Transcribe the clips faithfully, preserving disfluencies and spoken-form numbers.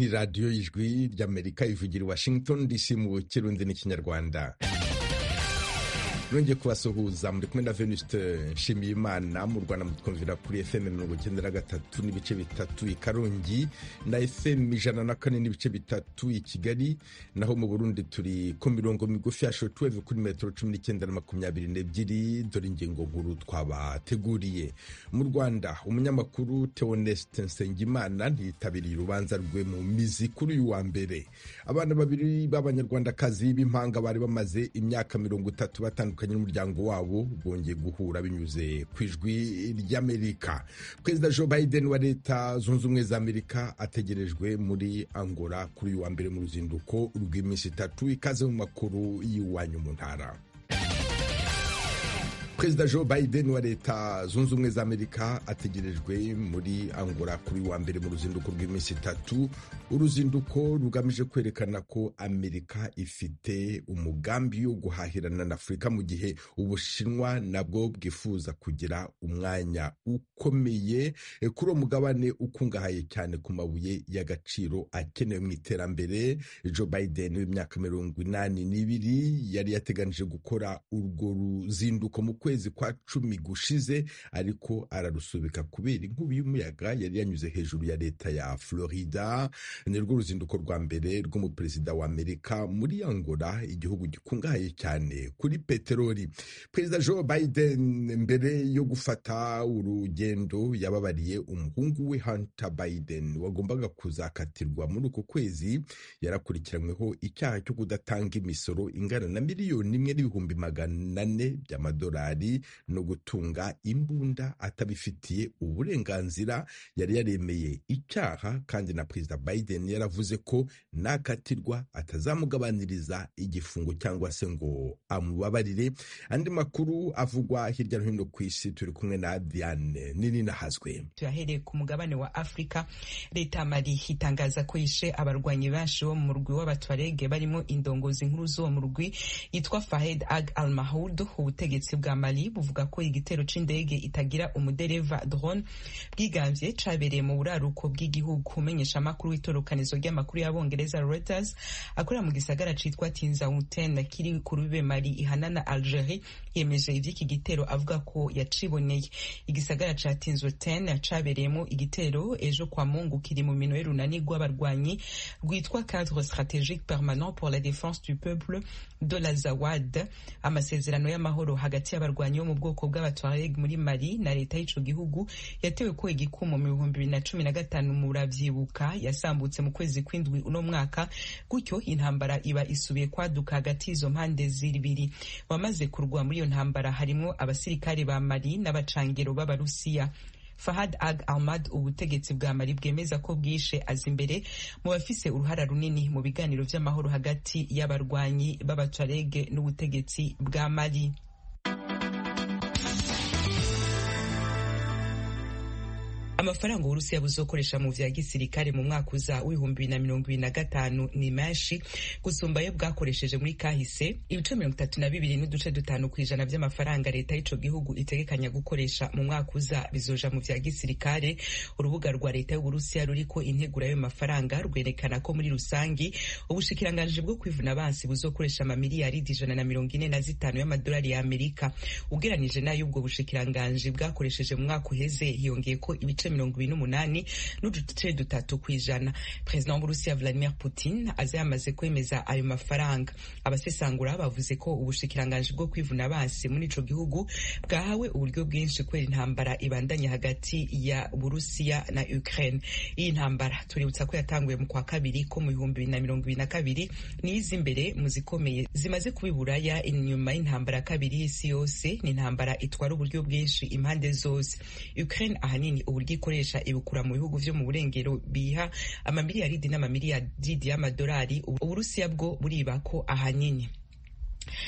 ni radiyo y'ijwi ry'Amerika ivugira i Washington D C mu Kirundi n'Ikinyarwanda. Nongeye kubasuhuza muri kumwe na Venuste Nshimiyimana. Mu Rwanda mutwumvira kuri F M mirongo icyenda na gatatu n'ibice bitatu i Karongi na F M ijana na kane n'ibice bitatu i Kigali, naho mu Burundi turi ku mirongo migufi ya shortwave kuri metero cumi n'icyenda na makumyabiri n'ebyiri. Dore ingingo nkuru twabateguriye. Mu Rwanda umunyamakuru Theoneste Nsengimana ntiyitabiriye urubanza rwe mu mizi kuri uyu wa mbere. Abana babiri b'abanyarwandakazi b'impanga bari bamaze imyaka mirongo itatu batandukanye n'umuryango wabo bongeye guhura binyuze ku ijwi ry'Amerika. Perezida Joe Biden wa Leta Zunze Ubumwe za Amerika ategerejwe muri Angola kuri uyu wa mbere mu ruzinduko rw'iminsi itatu. Ikaze mu makuru y'iwanyu mu ntara. Perezida Joe Biden wa Leta Zunze Ubumwe za Amerika ategerejwe muri Angola kuri wa mbere mu ruzinduko rw'iminsi itatu. Uruzinduko rugamije kwerekana ko Amerika ifite umugambi wo guhahirana na Afurika mu gihe Ubushinwa nabwo bwifuza kugira umwanya ukomeye kuri uwo mugabane ukungahaye cyane ku mabuye y'agaciro akenewe mu iterambere. Joe Biden w'imyaka mirongo inani n'ibiri yari yateganije gukora urwo ruzinduko mu kwezi kwa cumi gushize, ariko ararusubika kubera inkubi y'umuyaga yari yanyuze hejuru ya leta ya Florida. Ni rwo ruzinduko rwa mbere rw'umuperezida wa Amerika muri Angola, igihugu gikungahaye cyane kuri peteroli. Perezida Joe Biden mbere yo gufata urugendo yababariye umuhungu we Hunter Biden wagombaga kuzakatirwa muri uko kwezi. Yarakurikiranyweho icyaha cyo kudatanga imisoro ingana na miliyoni imwe n'ibihumbi magana ane by'amadolari no gutunga imbunda atabifitiye uburenganzira. Yari yaremeye icyaha kandi na Perezida Biden yaravuze ko nakatirwa atazamugabaniriza igifungo cyangwa se ngo amubabarire. Andi makuru avugwa hirya no hino ku isi turi kumwe na Diane nini nahazwe. Tuyahereye ku mugabane wa Afrika. Leta ya Mali itangaza ko yishe abarwanyi benshi bo mu murwi w'abatwarege barimo indongozi nkuru zo mu murwi yitwa Fahed Ag al-Mahud. Ubutegetsi bwa Mali buvuga ko igitero c'indege itagira umudereva drone bwigambye cabereye mu buraruko bw'igihugu. Umenyesha amakuru w'itorokanizo ry'amakuru y'Abongereza Reuters akorera mu gisagara citwa Tinzaouten kiri ku rube Mali ihana na Algerie yemeje ivy'iki gitero avuga ko yaciboneye. Igisagara ca Tinzaouten cabereyemo igitero ejo kwa Mungu kiri mu minwe runani rw'abarwanyi rwitwa Cadre Stratégique Permanent pour la Défense du Peuple de la Zawad. Amasezerano y'amahoro hagati y'abarwanyi bo mu bwoko bw'abatwareg muri Mali na leta y'ico gihugu yatewe ko igikumo mu bihumbi bibiri na cumi na gatanu mu ravyibuka yasambutse mu kwezi kw'indwi uno mwaka. Gutyo intambara iba isubiye kwaduka hagati y'izo mpande zibiri. Bamaze kurwa muri iyo ntambara harimo abasirikare ba Mali n'abacangero b'Abarusiya. Fahad Ag Ahmad ubutegetsi bwa Mali bwemeza ko bwishe aza imbere mu bafise uruhara runini mu biganiro vy'amahoro hagati y'abarwanyi b'abatwarege n'ubutegetsi bwa Mali. Amafaranga Urusiya buzokoresha mu vya gisirikare mu mwaka uza w'ibihumbi bibiri na mirongo ibiri na gatanu ni menshi gusumba ayo bwakoresheje muri kahise. Ibice mirongo itatu na bibiri n'uduce dutanu kw'ijana vy'amafaranga leta y'ico gihugu itegekanya gukoresha mu mwaka uza bizoja mu vya gisirikare. Urubuga rwa leta y'Uburusiya ruriko integura y'ayo mafaranga rwerekana ko muri rusangi ubushikiranganji bwo kwivuna abansi buzokoresha amamiliyaridi ijana na mirongo ine na zitanu y'amadolari ya Amerika. Ugeranije nayo ubwo bushikiranganji bwakoresheje mu mwaka uheze hiyongeye ko ibice mirongo ibiri n'umunani n'uduce dutatu kw'ijana. Perezida w'Uburusiya Vladimir Putin aza yamaze kwemeza ayo mafaranga. Abasesangura bavuze ko ubushikiranganji bwo kwivuna abansi muri ico gihugu bwahawe uburyo bwinshi kubera intambara ibandanya hagati ya Burusiya na Ukraine. Iyi ntambara tuributsa ko yatanguye mu kwa kabiri ko mu bihumbi bibiri na mirongo ibiri na kabiri nizi imbere mu zikomeye zimaze kubiburaya inyuma y'intambara kabiri y'isi yose. Ni intambara itwara uburyo bwinshi impande zose. Ukraine ahanini uburyo ikoresha ibukura mu bihugu vyo mu burengero biha amamiliyaridi n'amamiliyaridi y'amadolari. Uburusiya bwo buriba ko ahanini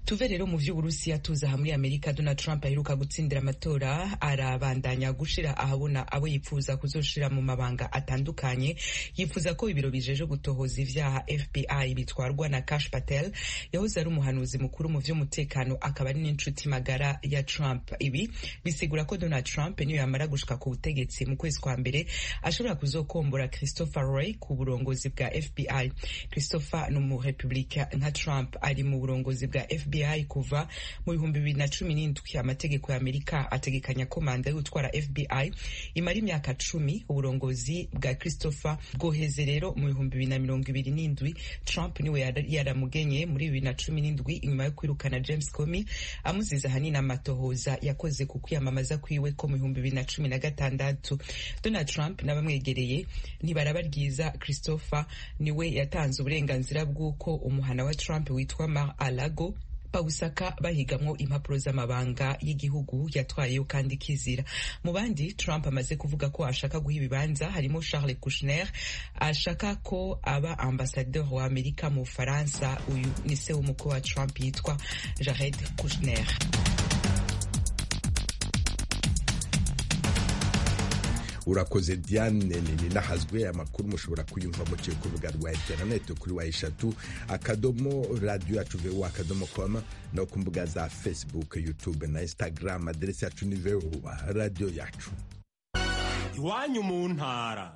tuve rero mu vy'Uburusiya tuza aha muri Amerika. Donald Trump aheruka gutsindira amatora arabandanya gushira ahabona abo yipfuza kuzoshira mu mabanga atandukanye. Yifuza ko ibiro bijeje gutohoza ivyaha F B I bitwarwa na Kash Patel yahoze ari umuhanuzi mukuru mu vy'umutekano akaba ari n'inshuti magara ya Trump. Ibi bisigura ko Donald Trump niyo yamara gushika ku butegetsi mu kwezi kwa mbere ashobora kuzokombora Christopher Wray ku burongozi bwa F B I. Christopher no mu Republika nka Trump ari mu burongozi bwa F B I kuva mu bihumbi bibiri na cumi n'indwi. Amategeko ya Amerika ategekanya ko manda yo gutwara F B I imara imyaka cumi. Uburongozi bwa Christopher bwoheze rero mu bihumbi bibiri na mirongo ibiri n'indwi. Trump niwe yaramugenye muri bibiri na cumi n'indwi inyuma yo kwirukana James Comey amuziza hanini amatohoza yakoze ku kwiyamamaza kwiwe ko mu bihumbi bibiri na cumi na gatandatu. Donald Trump n'abamwegereye ntibaraba ryiza. Christopher niwe yatanze uburenganzira bw'uko umuhana wa Trump witwa Mar-a-Lago bawusaka bahigamwo impapuro z'amabanga y'igihugu yatwayeyo kandi kizira. Mu bandi Trump amaze kuvuga ko ashaka guha ibibanza harimo Charles Kushner ashaka ko aba ambassadeur wa Amerika mu Faransa. Uyu ni se w'umukwe wa Trump yitwa Jared Kushner. urakoze Diane ninahazwe. Amakuru mushobora kuyumva muciye ku rubuga rwa internet kuri wa eshatu akadomo radio yacu voa akadomo com no ku mbuga za Facebook, YouTube na Instagram. Aderesi yacu ni voa radio yacu. Iwanyu mu ntara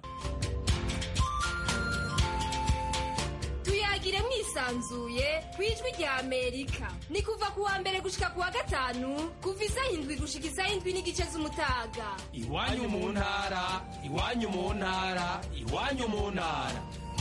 tuyagire mwisanzuye kwijwi rya Amerika. Ni kuva kuwa mbere gushika kuwa gatanu kuva isaha indwi gushika isaha indwi n'igice z'umutaga. Iwanyu mu ntara, iwanyu mu ntara, iwanyu mu ntara.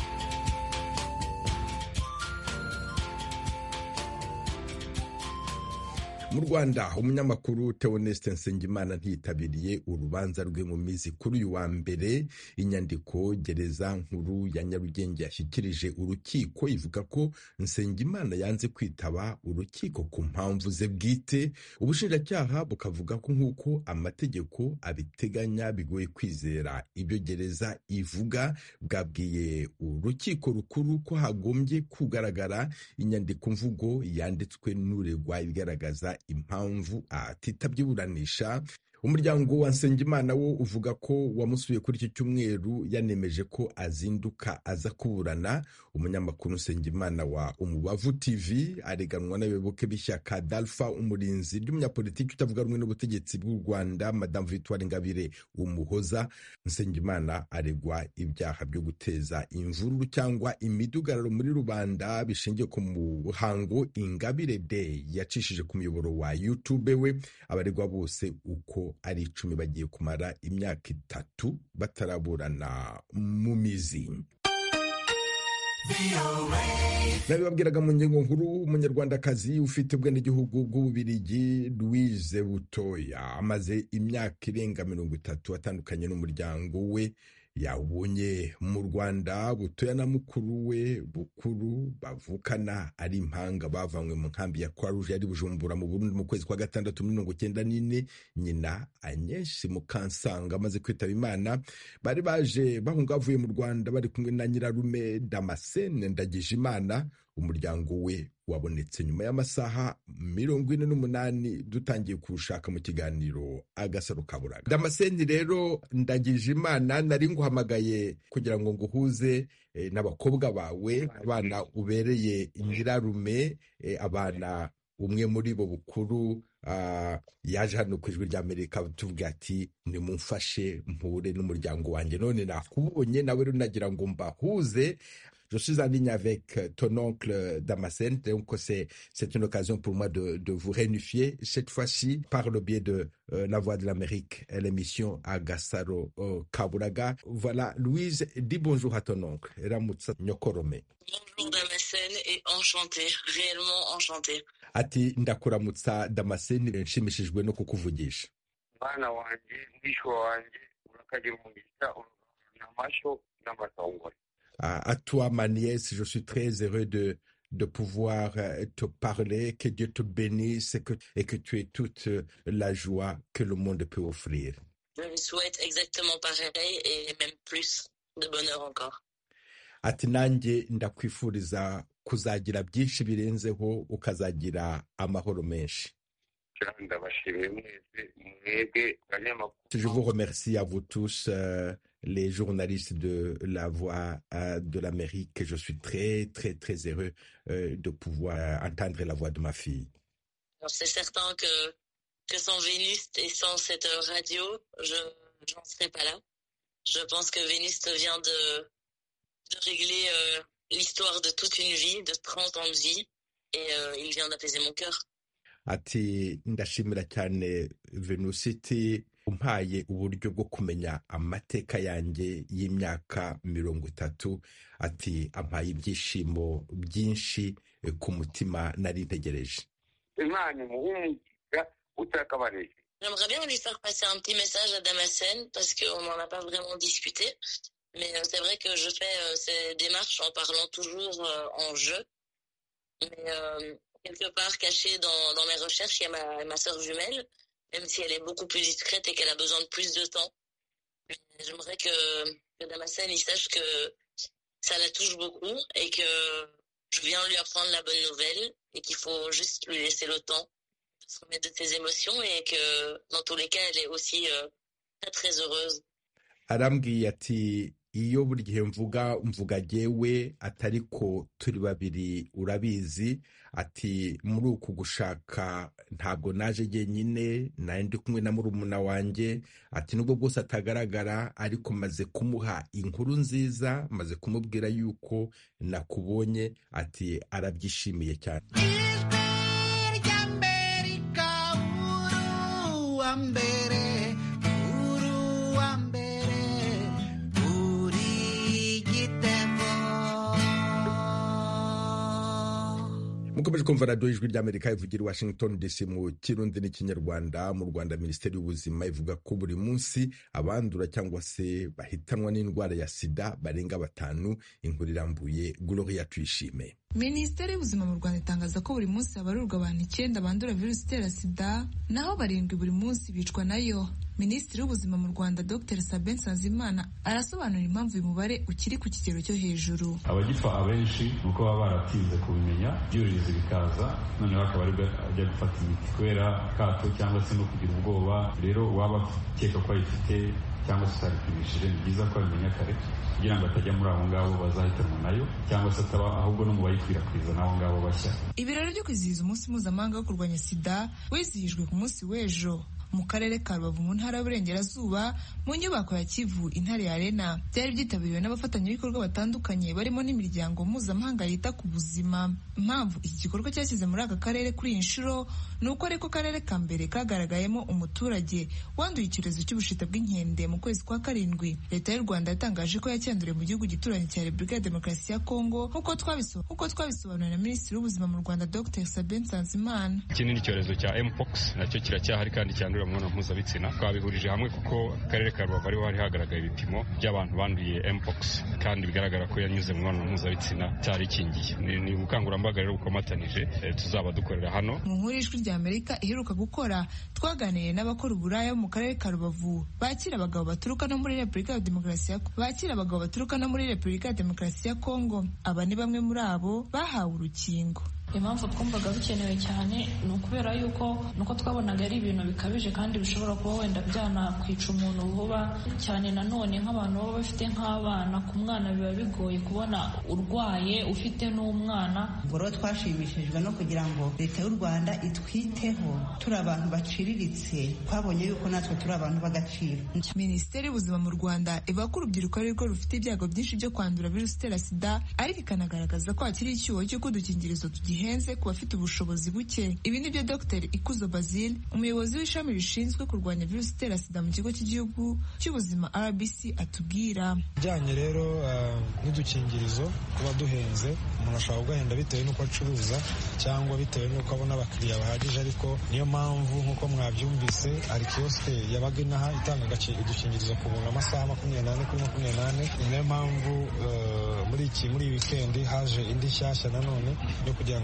Mu Rwanda umunyamakuru Theoneste Nsengimana ntiyitabiriye urubanza rwe mu mizi kuri uyu wa mbere. Inyandiko gereza nkuru ya Nyarugenge yashyikirije urukiko ivuga ko Nsengimana yanze kwitaba urukiko ku mpamvu ze bwite. Ubushinjacyaha bukavuga ko nk'uko amategeko abiteganya bigoye kwizera ibyo gereza ivuga. Bwabwiye urukiko rukuru ko hagombye kugaragara inyandiko mvugo yanditswe n'uregwa igaragaza impamvu atitabye iburanisha. Umuryango wa Nsengimana wo uvuga ko wamusuye kuri iki cyumweru yanemeje ko azinduka aza kuburana. Umunyamakuru Nsengimana wa Umubavu T V areganwa n'abayoboke b'ishyaka Dalfa umurinzi ry'umunyapolitiki utavuga rumwe n'ubutegetsi bw'u Rwanda Madame Victoire Ingabire Umuhoza. Nsengimana aregwa ibyaha byo guteza imvururu cyangwa imidugararo muri rubanda bishingiye ku muhango Ingabire Day yacishije ku muyoboro wa YouTube we. Abaregwa bose uko ari icumi bagiye kumara imyaka itatu bataraburana mu mizi. Nabibabwiraga mu ngingo nkuru, umunyarwandakazi ufite ubwenegihugu bw'Ububirigi Louise Butoya amaze imyaka irenga mirongo itatu atandukanye n'umuryango we. Yawubonye mu Rwanda. Butoya na mukuru we Bukuru bavukana ari impanga bavanywe mu nkambi ya Croix Rouge yari Bujumbura mu Burundi mu kwezi kwa gatandatu mirongo icyenda n'ine. Nyina Agnes Mukansanga amaze kwitaba Imana. Bari baje bahunga bavuye mu Rwanda bari kumwe na nyirarume Damascene Ndagijimana. Umuryango we wabonetse nyuma y'amasaha mirongo ine n'umunani dutangiye kurushaka mu kiganiro Agasaro Kaburaga. Damascene rero Ndagijimana nari nguhamagaye kugira ngo nguhuze eh, n'abakobwa bawe, abana ubereye nyirarume, eh, abana umwe muri bo Bukuru uh, yaje hano ku Ijwi ry'Amerika tuvuga ati nimumfashe mpure n'umuryango wanjye. None nakubonye nawe rero nagira ngo mbahuze. Je suis en ligne avec ton oncle Damascene, donc c'est, c'est une occasion pour moi de, de vous réunifier, cette fois-ci par le biais de euh, La Voix de l'Amérique et l'émission Agasaro euh, Kaburaga. Voilà, Louise, dis bonjour à ton oncle, Ramutsa Nyokorome. Bonjour Damascene et enchanté, réellement enchanté. Ati ndakuramutsa Damascene, nshimishijwe no kukuvugisha. Mwana wanje, mwishwa wanje, urakagira umugisha, n'amasho n'amatongore. À toi, ma nièce, je suis très heureux de, de pouvoir te parler, que Dieu te bénisse et que, et que tu aies toute la joie que le monde peut offrir. Je vous souhaite exactement pareil et même plus de bonheur encore. Ati nanjye ndakwifuriza kuzagira byinshi birenzeho ukazagira amahoro menshi. Je vous remercie à vous tous, euh, les journalistes de la Voix euh, de l'Amérique. Je suis très, très, très heureux euh, de pouvoir entendre la voix de ma fille. C'est certain que, que sans Vénus et sans cette radio, je n'en serais pas là. Je pense que Vénus vient de, de régler euh, l'histoire de toute une vie, de trente ans de vie, et euh, il vient d'apaiser mon cœur. Ati ndashimira cyane Venusiti umpaye uburyo bwo kumenya amateka yanjye y'imyaka mirongo itatu. Ati ampaye ibyishimo byinshi ku mutima nari ntegereje. J'aimerais bien lui faire passer un petit message à Damascène parce qu'on n'en a pas vraiment discuté. Mais c'est vrai que je fais euh, ces démarches en parlant toujours euh, en jeu. Mais euh, quelque part cachée dans, dans mes recherches, il y a ma, ma sœur jumelle, même si elle est beaucoup plus discrète et qu'elle a besoin de plus de temps. J'aimerais que, que Damascène il sache que ça la touche beaucoup et que je viens lui apprendre la bonne nouvelle et qu'il faut juste lui laisser le temps de se remettre de ses émotions et que dans tous les cas, elle est aussi euh, très très heureuse. Arambwiye ati iyo buri gihe mvuga mvuga jewe atari ko turi babiri urabizi. Ati muri uku gushaka ntabwo naje jyenyine naye ndi kumwe na murumuna wanjye. Ati nubwo bwose atagaragara ariko maze kumuha inkuru nziza, maze kumubwira yuko nakubonye. Ati arabyishimiye cyane. Mukomeje kumva radiyo ijwi ry'Amerika ivugira i Washington D C mu Kirundi n'Ikinyarwanda. Mu Rwanda Minisiteri y'Ubuzima ivuga ko buri munsi abandura cyangwa se bahitanwa n'indwara ya sida barenga batanu. Inkuru irambuye Gloria Tuyishime. Minisiteri y'Ubuzima mu Rwanda itangaza ko buri munsi habarurwa abantu icyenda bandura virusi itera sida, naho barindwi buri munsi bicwa nayo. Minisitiri w'Ubuzima mu Rwanda Dr Sabin Nsanzimana arasobanura impamvu uyu mubare ukiri ku kigero cyo hejuru. Abagipfa abenshi nuko baba baratinze kubimenya, byuririza bikaza, noneho akaba ari ajya gufata imiti kubera kato cyangwa se no kugira ubwoba. Rero waba akeka ko ayifite cyangwa se utaripimishije, ni byiza ko abimenya kare kugira ngo atajya muri abo ngabo bazahitanwa nayo cyangwa se ataba ahubwo no mu bayikwirakwiza n'abo ngabo bashya. Ibirori byo kwizihiza umunsi mpuzamahanga wo kurwanya sida wizihijwe ku munsi w'ejo mu karere ka Rubavu mu ntara y'Uburengerazuba mu nyubako ya Kivu Intare Arena. Byari byitabiriwe n'abafatanyabikorwa batandukanye barimo n'imiryango mpuzamahanga yita ku buzima. Impamvu iki gikorwa cyashyize muri aka karere kuri iyi nshuro ni uko ariko karere ka mbere kagaragayemo umuturage wanduye icyorezo cy'ubushita bw'inkende mu kwezi kwa karindwi. Leta y'u Rwanda yatangaje ko yacyanduriye mu gihugu gituranye cya Repubulika ya Demokarasi ya Kongo nk'uko twabisobanuriwe na Minisitiri w'Ubuzima mu Rwanda Dr Sabin Nsanzimana. Iki ni icyorezo cya Mpox nacyo kiracyahari kandi cyandurira mu mibonano mpuzabitsina. Twabihurije hamwe kuko akarere ka Rubavu ariho hari hagaragaye ibipimo by'abantu banduye Mpox kandi bigaragara ko yanyuze mu mibonano mpuzabitsina cyari ikingiye. Ni ubukangurambaga rero bukomatanije tuzaba dukorera hano. Mu nkuru y'Ijwi ry'Amerika iheruka gukora, twaganiriye n'abakora uburaya mu karere ka Rubavu bakira abagabo baturuka no muri Repubulika ya Demokarasi ya bakira abagabo baturuka no muri Repubulika ya Demokarasi ya Kongo. Aba ni bamwe muri abo bahawe urukingo. Impamvu twumvaga bikenewe cyane ni ukubera yuko nuko twabonaga ari ibintu bikabije kandi bishobora kuba wenda byanakwica umuntu vuba cyane. Nanone nk'abantu baba bafite nk'abana, ku mwana biba bigoye kubona urwaye ufite n'umwana. Ubwo twashimishijwe no kugira ngo Leta y'u Rwanda itwiteho, turi abantu baciriritse, twabonye yuko natwe turi abantu b'agaciro. Minisiteri y'Ubuzima mu Rwanda ivuga ko urubyiruko ari rwo rufite ibyago byinshi byo kwandura virusi itera sida, ariko ikanagaragaza ko hakiri icyuho cy'uko udukingirizo tugihe henze ku bafite ubushobozi buke. Ibi ni byo Dr Ikuzo Basile, umuyobozi w'ishami rishinzwe kurwanya virusi itera sida mu kigo cy'igihugu cy'ubuzima R B C atubwira. Bijyanye rero uh, n'udukingirizo kuba duhenze, umuntu ashobora kugahenda bitewe n'uko acuruza cyangwa bitewe n'uko abona abakiriya bahagije, ariko niyo mpamvu nk'uko mwabyumvise hari kiyosike yabaga inaha itanga udukingirizo ku buntu amasaha makumyabiri n'ane kuri makumyabiri n'ane. Niyo mpamvu uh, muri iki muri wikendi haje indi nshyashya nanone yo kugira ngo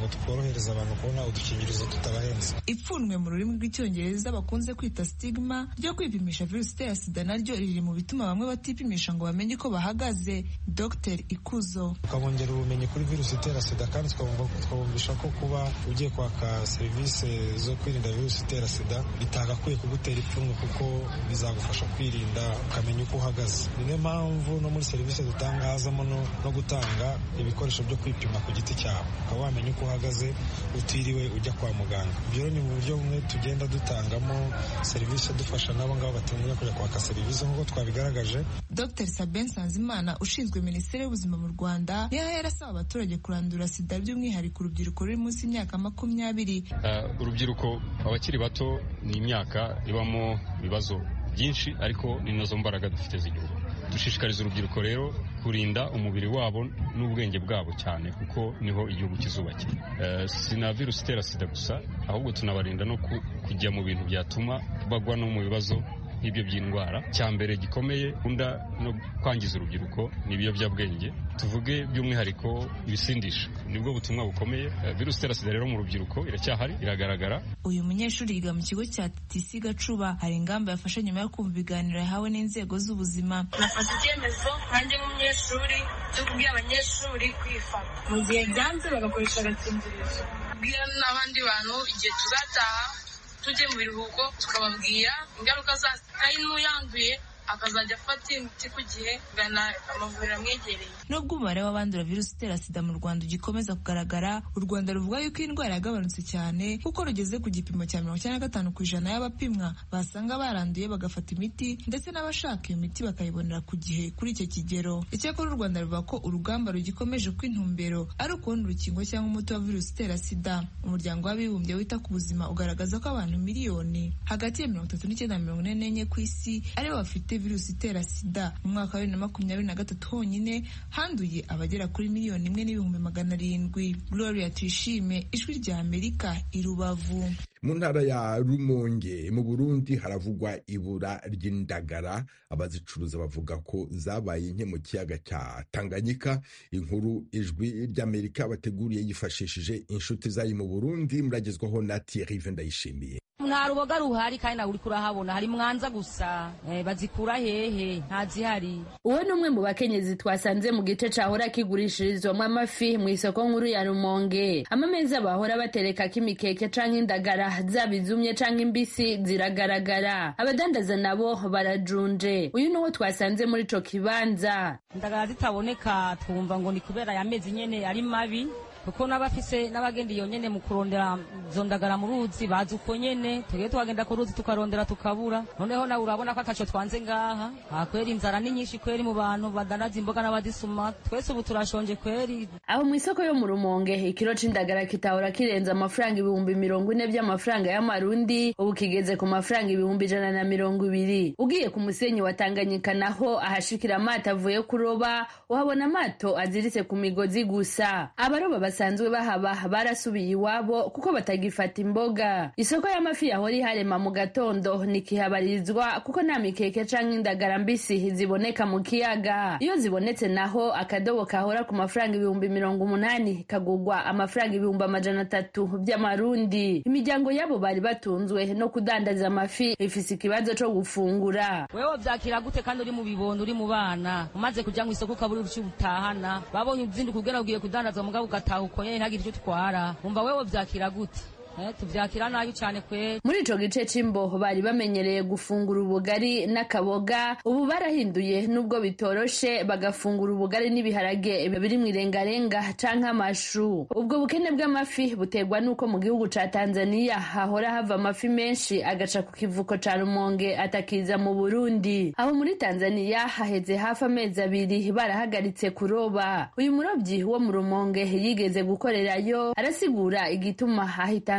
tworohereza abantu kubona udukingirizo tutabahenze. Ipfunwe mu rurimi rw'icyongereza bakunze kwita stigma ryo kwipimisha virusi itera sida naryo riri mu bituma bamwe batipimisha ngo bamenye uko bahagaze. Dr Ikuzo: tukabongera ubumenyi kuri virusi itera sida kandi twabumvisha ko kuba ugiye kwaka serivisi zo kwirinda virusi itera sida bitagakwiye kugutera ipfunwe kuko bizagufasha kwirinda ukamenya uko uhagaze. Niyo mpamvu no muri serivisi dutanga hazamo no, no gutanga ibikoresho byo kwipima ku giti cyawe ukaba wamenya uko uhagaze utiriwe ujya kwa muganga. Ibyo ni mu buryo bumwe tugenda dutangamo serivisi dufasha n'abo ngabo batumenya kujya kwaka serivisi nk'uko twabigaragaje. Dr Sabin Sanzimana ushinzwe Minisiteri y'Ubuzima mu Rwanda niyo yarasaba abaturage kurandura sida by'umwihariko urubyiruko ruri munsi y'imyaka makumyabiri. Uh, urubyiruko abakiri bato ni imyaka ibamo ibibazo byinshi ariko ni nazo mbaraga dufite z'igihugu. Dushishikariza urubyiruko rero kurinda umubiri wabo n'ubwenge bwabo cyane kuko niho igihugu kizubakira. Uh, si na virusi itera sida gusa ahubwo tunabarinda no ku, kujya mu bintu byatuma bagwa no mu bibazo nk'ibyo by'indwara. Cya mbere gikomeye unda no kwangiza urubyiruko ni ibiyobyabwenge, tuvuge by'umwihariko ibisindisha, nibwo butumwa bukomeye. Uh, virusi itera sida rero mu rubyiruko iracyahari, iragaragara. Uyu munyeshuri yiga mu kigo cya T C Gacuba. Hari ingamba yafashe nyuma yo kumva ibiganiro yahawe n'inzego z'ubuzima. Nafashe icyemezo nanjye nk'umunyeshuri cyo kubwira abanyeshuri kwifata mu gihe byanze bagakoresha agakingirizo, kubwira n'abandi bantu igihe tuzataha tujye mu biruhuko tukababwira ingaruka za kandi n'uyanduye akazajya afata imiti ku gihe gana amavuriro amwegereye. Nubwo umubare w'abandura virusi itera sida mu Rwanda ugikomeza kugaragara, u Rwanda ruvuga yuko iyi ndwara yagabanutse cyane kuko rugeze ku gipimo cya mirongo icyenda na gatanu ku ijana y'abapimwa basanga baranduye bagafata imiti ndetse n'abashaka iyo miti bakayibonera ku gihe kuri icyo kigero. Icyakora u Rwanda ruvuga ko urugamba rugikomeje ko intumbero ari ukubona urukingo cyangwa umuti wa virusi itera sida. Umuryango w'abibumbye wita ku buzima ugaragaza ko abantu miliyoni hagati ya mirongo itatu n'icyenda na mirongo ine n'enye ku isi aribo bafite virusi itera sida. Mu mwaka wa bibiri na makumyabiri na gatatu honyine handuye abagera kuri miliyoni imwe n'ibihumbi magana arindwi. Gloria Tuyishime, Ijwi rya Amerika, i Rubavu. Mu ntara ya Rumonge mu Burundi haravugwa ibura ry'indagara. Abazicuruza bavuga ko zabaye nke mu kiyaga cya Tanganyika. Inkuru Ijwi ry'Amerika bateguriye yifashishije inshuti zayo mu Burundi, muragezwaho na Thierry Vendayishimiye. Nta ruboga ruhari kandi nawe uri kurahabona, hari mwanza gusa. Eh, bazikura hehe? Ntazihari. Uwo ni umwe mu bakenyezi twasanze mu gice cahora kigurishirizwamo amafi mu isoko nkuru ya Rumonge. Amameza bahora batereka kimikeke canke indagara zabizumye canke imbisi ziragaragara. Abadandaza nabo barajunje. Uyu niwo twasanze muri ico kibanza. Indagara zitaboneka twumva ngo ni kubera ya mezi nyene ari mabi, kuko n'abafise n'abagenda iyo nyene mu kurondera zo ndagara mu ruzi bazi uko nyene tugiye twagenda ku ruzi tukarondera tukabura. Noneho nawe urabona ko akaco twanze ngaha akwera inzara ni nyinshi kweri mu bantu badanaza imboga n'abadisuma, twese ubu turashonje kweri. Aho mu isoko yo mu Rumonge ikiro c'indagara kitahora kirenza amafaranga ibihumbi mirongo ine by'amafaranga y'amarundi, ubu kigeze ku mafaranga ibihumbi ijana na mirongo ibiri. Ugiye ku musenyi wa Tanganyika naho ahashikira amato avuye kuroba uhabona amato aziritse ku migozi gusa. Abaroba basanzwe bahaba barasubiye iwabo kuko batagifata imboga. Isoko y'amafi yahora iharema mu gatondo nikihabarizwa kuko nta mikeke canke indagara mbisi ziboneka mu kiyaga. Iyo zibonetse naho akadobo kahora ku mafaranga ibihumbi mirongo umunani kagugwa amafaranga ibihumbi amajana atatu by'amarundi. Imiryango yabo bari batunzwe no kudandaza amafi ifise ikibazo co gufungura. Wewe vyakira gute kandi uri mu bibondo uri mu bana umaze kuja mu isoko kaburi uruci utahana babonye uzindi kugera ugiye kudandaza mugabo ugataha uko nyene ntagire icyo twara. Umva wewe vyakira gute? Eh, tuvyakira nayo cyane kwe. Muri ico gice c'imbo bari bamenyereye gufungura ubugari n'akaboga, ubu barahinduye nubwo bitoroshe bagafungura ubugari n'ibiharage biri mu irengarenga canke amashu. Ubwo bukene bw'amafi butegwa nuko mu gihugu ca Tanzania hahora hava amafi menshi agaca ku kivuko ca Rumonge atakiza mu Burundi. Aho muri Tanzania haheze hafi amezi abiri barahagaritse kuroba. Uyu murovyi wo mu Rumonge yigeze gukorerayo arasigura igituma hahitanze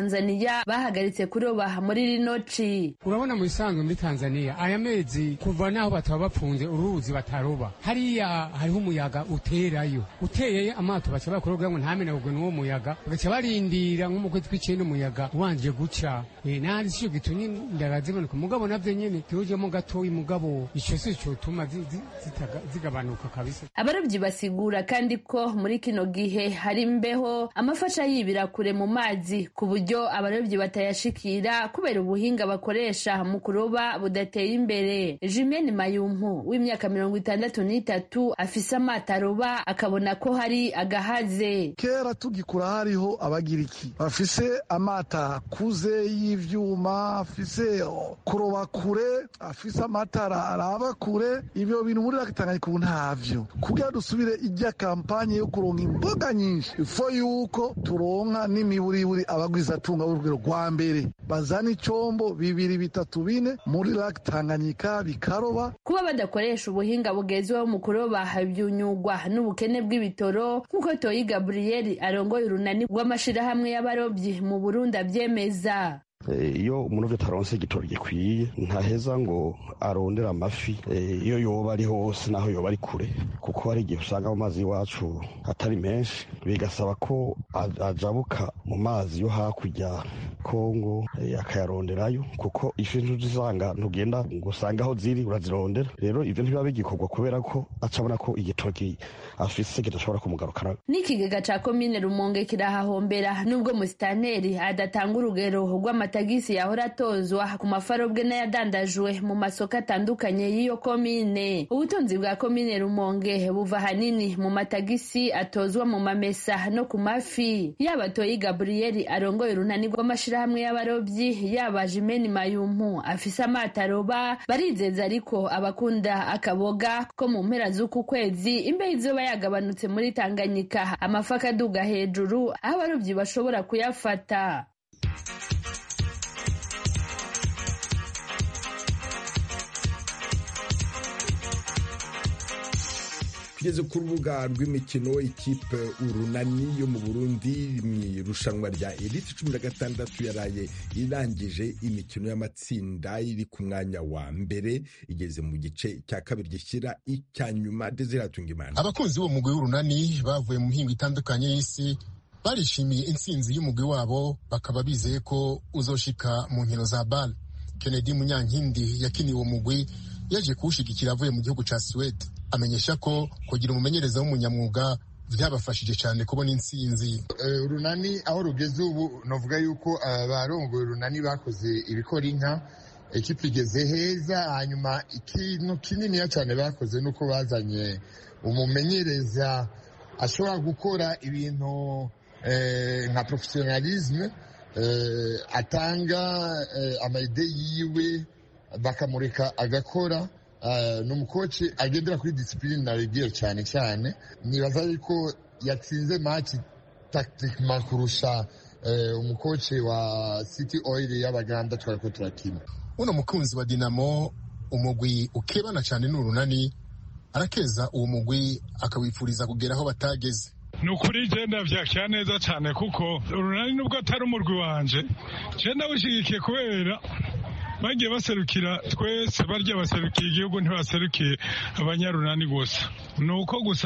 Tanzania bahagaritse kuroba muri rino ci. Urabona mu isanzwe muri Tanzania aya mezi kuva naho bataba bapfunze uruzi bataroba hariya hariho umuyaga uterayo uteye amato baca bakuroga ngo ntamenagurwe n'uwo muyaga bagaca barindira nko mu kwezi kw'icenda umuyaga wanje guca eh nari cyo gitumye ndagazimanuka mugabo navyo nyene tujemo gatoyi mugabo ico si cyo tuma zigabanuka kabisa. Abarobyi basigura kandi ko muri kino gihe hari imbeho amafasha yibira kure mu mazi ku buryo abarobyi batayashikira kubera ubuhinga bakoresha mu kuroba budateye imbere. Jimene Mayumpu w'imyaka mirongo itandatu n'itatu afise amato aroba akabona ko hari agahaze. Kera tugikura hariho abagiriki bafise amata kuze y'ivyuma afise kuroba kure afise amatara araba kure ibyo bintu muri Tanganyika ntavyo kugira dusubire ijya kampanye yo kuronka imboga nyinshi ifo yuko turonka n'imiburiburi abagwiza tunga urugero rwa mbere bazana icombo bibiri bitatu bine muri Tanganyika bikaroba. Kuba badakoresha ubuhinga bugezweho mu kuroba habyunyugwa n'ubukene bw'ibitoro nk'uko Toyi Gabriel arongoye urunani rw'amashirahamwe y'abarobyi mu Burundi abyemeza. Iyo umurovyi ataronse igitoro gikwiye ntaheza ngo arondera amafi iyo yoba ari hose naho yoba ari kure kuko hari igihe usanga mu mazi iwacu atari menshi bigasaba ko ajabuka mu mazi yo hakurya Kongo akayaronderayo kuko ifi ntuzisanga ntugenda ngo usanga aho ziri urazirondera rero ivyo ntibiba bigikorwa kubera ko acabona ko igitoro afise kidashobora kumugarukana. N'ikigega ca komine Rumonge kirahahombera nubwo musitanteri adatanga urugero rw'ama tagisi yahora atozwa ku mafarobwe n'ayadandajwe mu masoko atandukanye y'iyo komine. Ubutunzi bwa komine Rumonge buva hanini mu matagisi atozwa mu mamesa no ku mafi. Yaba Toyi Gabriel arongoye urunani rw'amashirahamwe y'abarobyi yaba Jimene Mayumpu afise amato aroba barizeza ariko abakunda akaboga ko mu mpera z'uku kwezi imbeho izoba yagabanutse muri Tanganyika amafi akaduga hejuru aho abarobyi bashobora kuyafata. Tugeze ku rubuga rw'imikino ikipe urunani yo mu Burundi mu irushanwa rya Elite cumi na gatandatu yaraye irangije imikino y'amatsinda iri ku mwanya wa mbere igeze mu gice cya kabiri gishyira icya nyuma. Desire Hatungimana. Abakunzi bo mugwi w'urunani bavuye mu mihingo itandukanye y'isi barishimiye intsinzi y'umugwi wabo bakaba bizeye ko uzoshika mu nkino za B A L. Kennedy Munyankindi yakiniye uwo mugwi yaje kuwushigikira avuye mu gihugu ca Suède amenyesha ko kugira umumenyereza w'umunyamwuga byabafashije cyane kubona intsinzi. Urunani uh, aho rugeze ubu novuga yuko abarongoye uh, urunani bakoze ibikora inka ekipi igeze heza. Hanyuma ikintu kinini cyane bakoze nuko bazanye umumenyereza ashobora gukora ibintu eh, nka professionalisme eh, atanga eh, amaide yiwe bakamureka agakora. Uh, ni umukoci agendera kuri disipline nabigiye cyane cyane. Nibaza yuko yatsinze match tactiquement kurusha uh, umukoci wa City Oil y'Abaganda twariko turakina. Uno mukunzi wa Dinamo umugwi ukebana cyane n'urunani arakeza uwo mugwi akawifuriza kugera aho batageze. Nukuri genda vyakira neza cyane kuko urunani nubwo atari umurwi wanje genda bushigikiye kubera bagiye baserukira twese barya baserukiye igihugu ntibaserukiye abanyarunani gusa. Nuko gusa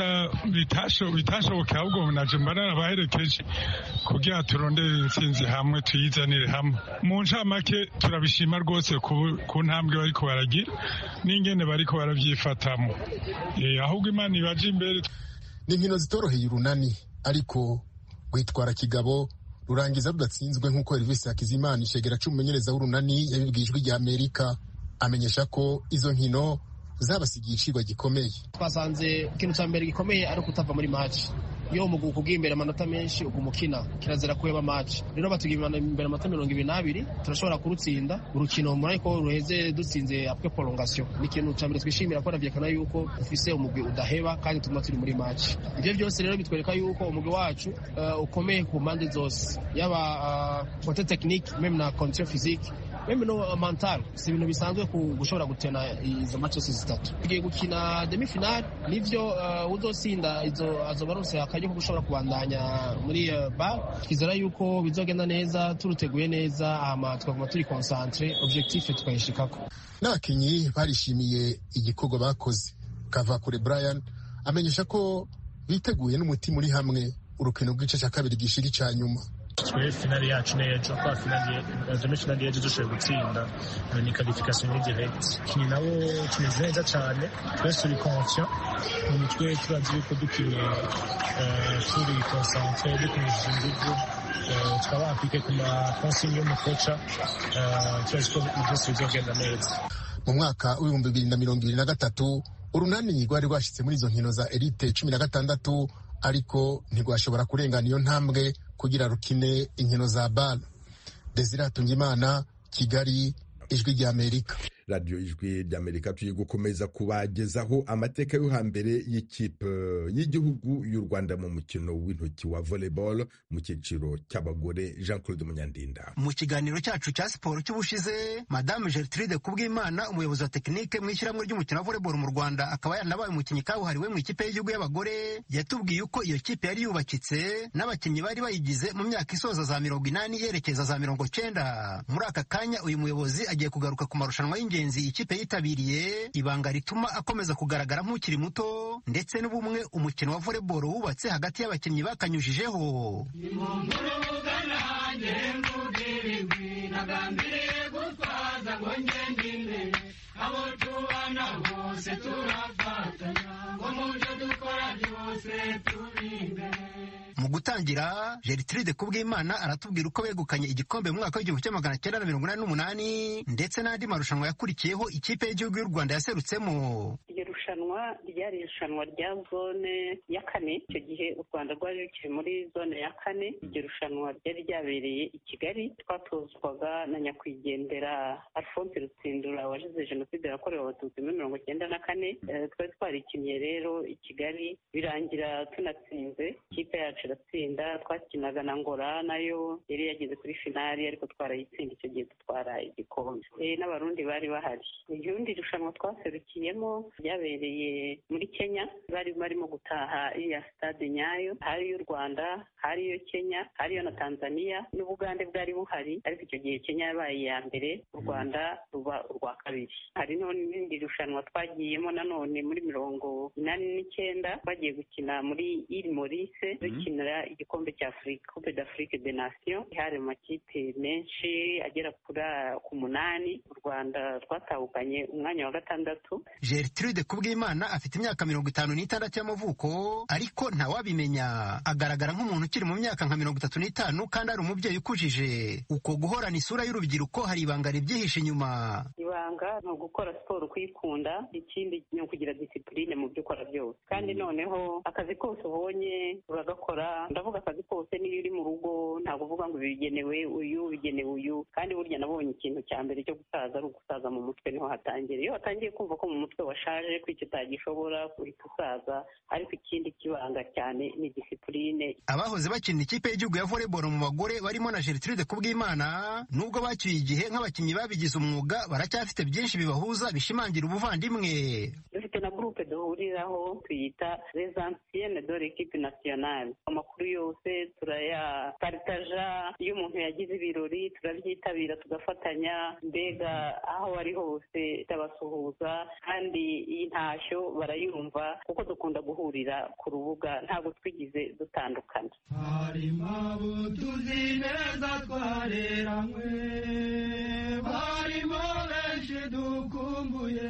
bitashoboka ahubwo naje mbarana baherekeje kugira turondere intsinzi hamwe tuyizanire hamwe. Mu ncamake turabishima rwose ku ntambwe bariko baragira n'ingene bariko baravyifatamo. Eh, ahubwo Imana ibaje imbere. Ni nkino zitoroheye urunani ariko witwara kigabo rurangiza rudatsinzwe nk'uko Elvis Hakizimana ishegera c'umumenyereza w'urunani yabibwijwe rya Amerika amenyesha ko izo nkino zabasigiye icigwa gikomeye. Twasanze ikintu ca mbere gikomeye ari kutava muri match. Iyo umugwi ukubwiye imbere amanota menshi ugumukina kirazira kuheba match. Rero batugiye imbere amanota mirongo ibiri n'abiri turashobora kurutsinda urukino muri ko ruheze dutsinze après prolongation. Ni ikintu ca mbere twishimira ko navyekana yuko ufise umugwi udaheba kandi tuma turi muri match. Ivyo byose rero bitwereka yuko umugwi wacu uh, ukomeye ku mpande zose yaba uh, côté technique même na condition physique meme no mental si ibintu bisanzwe gushobora gutena izo match zitatu. Tugiye gukina demi final nivyo uh, uzosinda izo azobarose akaryo ko gushobora kubandanya muri uh, bar. Twizera yuko bizogenda neza turuteguye neza ama twaguma turi concentré objectif tukayishikako. N'abakinyi barishimiye igikorwa bakoze. Kavakure Brian amenyesha ko biteguye n'umutima uri hamwe urukino rw'igice cya kabiri gishiri cya nyuma. Twe finali yacu nejo kwa finali demi finali yejo dushoboye gutsinda ni qualification ni direct. Kini nabo tumeze neza cyane twese turi conscient mu mitwe turazi ko dukiye turi concentré dukomeje ingufu tukaba appliqué ku ma consigne y'umukoca twese ko byose bizogenda neza. Mu mwaka w'ibihumbi bibiri na mirongo ibiri na gatatu urunani rwari rwashyitse muri izo nkino za elite cumi na gatandatu ariko ntirwashobora kurengana iyo ntambwe kugira rukine inkino za bal. Desire Hatungimana, Kigali, Ijwi ry'Amerika. radiyo ijwi ry'Amerika tugiye gukomeza kubagezaho amateka yo hambere y'ikipe y'igihugu y'u Rwanda mu mukino w'intoki wa volleyball mu cyiciro cy'abagore. Jean Claude Munyandinda. Mu kiganiro cyacu cya siporo cy'ubushize, Madame Gertrude Kubwimana, umuyobozi wa tekinike mu ishyirahamwe ry'umukino wa volleyball mu Rwanda, akaba yaranabaye umukinnyi kabuhariwe mu ikipe y'igihugu y'abagore, yatubwiye uko iyo kipe yari yubakitse n'abakinnyi bari bayigize mu myaka isoza za mirongo inani yerekeza za mirongo cyenda. Muri aka kanya uyu muyobozi agiye kugaruka ku marushanwa y'ingenzi ikipe yitabiriye, ibanga rituma akomeza kugaragara nk'ukiri muto, ndetse n'ubumwe umukino wa volleyball wubatse hagati y'abakinnyi bakanyujijeho. Mu gutangira, Gertrude Kubwimana aratubwira uko begukanye igikombe mu mwaka w'igihumbi kimwe magana cyenda na mirongo inani n'umunani ndetse n'andi marushanwa yakurikiyeho ikipe y'igihugu y'u Rwanda yaserutsemo. Iryo rushanwa ryari irushanwa rya zone ya kane, icyo gihe u Rwanda rwari rukiri muri zone ya kane. Iryo rushanwa ryari ryabereye i Kigali, twatozwaga na nyakwigendera Alphonse Rutsindura wazize jenoside yakorewe abatutsi muri mirongo cyenda na kane. Twari twarikinnye rero i Kigali, birangira tunatsinze, ikipe yacu iratsinda. Twakinaga na Ngora, nayo yari yageze kuri finali ariko twarayitsinda, icyo gihe dutwara igikombe. N'abarundi bari bahari. Irindi rushanwa twaserukiyemo ryabereye muri Kenya, bari barimo gutaha iya stade Nyayo, hari y'u Rwanda, hari yo Kenya, hari yo na Tanzania, n'Ubugande bwari buhari, ariko icyo gihe Kenya yabaye iya mbere, u Rwanda ruba urwa kabiri. Hari n'irindi rushanwa twagiyemo nanone muri mirongo inani n'icyenda, twagiye gukina muri Ile Maurice, dukinira igikombe cya Afurika, Coupe d'Afrique des Nations. Hari amakipe menshi agera ku munani, u Rwanda twatahukanye umwanya wa gatandatu. Gertrude Kubwimana afite imyaka mirongo itanu n'itandatu y'amavuko, ariko ntawabimenya, agaragara nk'umuntu ukiri mu myaka nka mirongo itatu n'itanu kandi ari umubyeyi ukujije. Uko guhorana isura y'urubyiruko hari ibanga ribyihishe inyuma. Ibanga ni ugukora siporo, kuyikunda, ikindi ni ukugira disipurine mu byo ukora byose, kandi noneho akazi kose ubonye uragakora. Ndavuga akazi kose, niyo uri mu rugo ntabwo uvuga ngo bigenewe uyu bigenewe uyu, kandi burya nabonye ikintu cya mbere cyo gusaza ari ugusaza mu mutwe. Niho hatangira, iyo watangiye kumva ko mu mutwe washaje, ko icyo utagishobora uhita usaza. Ariko ikindi kibanga cyane ni disipurine. Abahoze bakina ikipe y'igihugu ya volleyball mu bagore barimo na Gertrude Kubwimana, nubwo bacyuye igihe nk'abakinnyi babigize umwuga, baracyafite byinshi bibahuza bishimangira ubuvandimwe. Dufite na groupe duhuriraho tuyita les anciennes de l'équipe nationale. Amakuru yose turayapartaja, iyo umuntu yagize ibirori turabyitabira tugafatanya, mbega aho ari hose tabasuhuza, kandi iyi ntashyo barayumva kuko dukunda guhurira ku rubuga, ntabwo twigize dutandukana. harimo abo tuzi neza twareranywe, harimo benshi dukumbuye,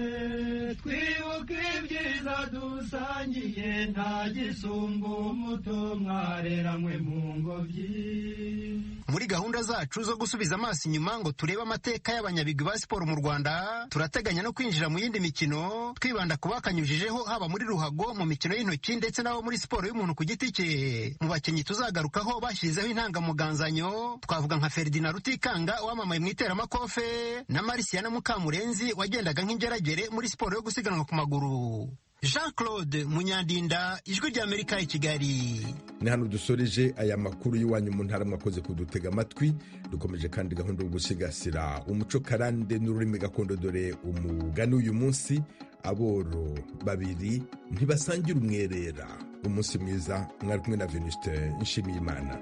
twibuka ibyiza dusangiye, nta gisumba umuto mwareranywe mu ngobyi. Muri gahunda zacu zo gusubiza amaso inyuma ngo turebe amateka y'abanyabigwi ba siporo mu Rwanda, turateganya no kwinjira mu yindi mikino, twibanda ku bakanyujijeho, haba muri ruhago, mu mikino y'intoki, ndetse n'abo muri siporo y'umuntu ku giti cye. Mu bakinnyi tuzagarukaho bashyizeho intangamuganzanyo, twavuga nka Ferdinand Rutikanga wamamaye mu iteramakofe, na Marciana Mukamurenzi wagendaga nk'ingeragere muri siporo yo gusiganwa ku maguru. Jean Claude Munyandinda, Ijwi ry'Amerika i Kigali. Ni hano dusoreje aya makuru y'iwanyu mu ntara, mwakoze kudutega amatwi. Dukomeje kandi gahunda yo gusigasira umuco karande n'ururimi gakondo, dore umugani uyu munsi: aboro babiri ntibasangira umwerera. Umunsi mwiza, mwari kumwe na Venuste Nshimiyimana.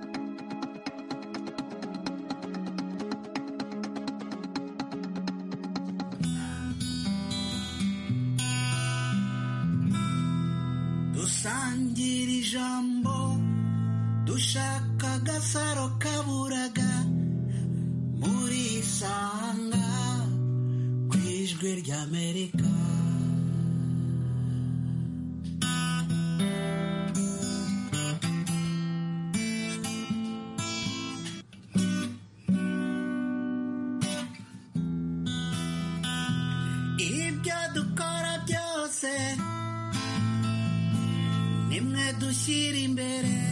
dusangira ijambo dushaka agasaro kaburaga muri Isanga ku Ijwi ry'Amerika. Ibyo dukora byose nimwe dushyira imbere.